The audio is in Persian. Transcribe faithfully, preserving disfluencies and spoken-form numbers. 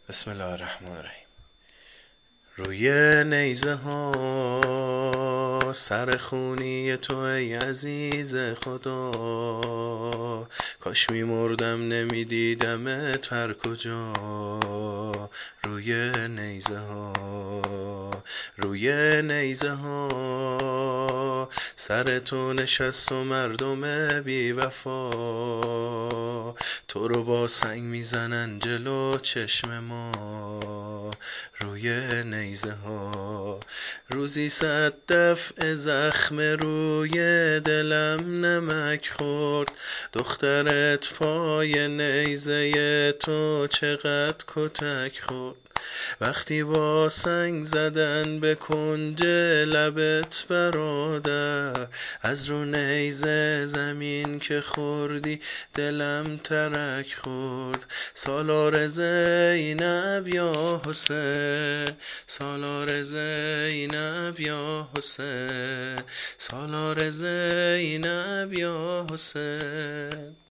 بسم الله الرحمن الرحیم. روی نیزه ها سر خونی تو ای عزیز خدا، کاش می مردم نمی دیدمت هر کجا. روی نیزه ها روی نیزه ها سر تو نشست و مردم بی وفا، تو رو با سنگ میزنن جلو چشم ما. روی نیزه ها روزی صد دفعه زخم روی دلم نمک خورد، دخترت پای نیزه تو چقدر کتک خورد. وقتی با سنگ زدن به کنج لبت برادر، از رو نیزه زمین که خوردی دلم ترک خورد. سالار زینب یا حسین، سالار زینب یا حسین، سالار زینب یا حسین.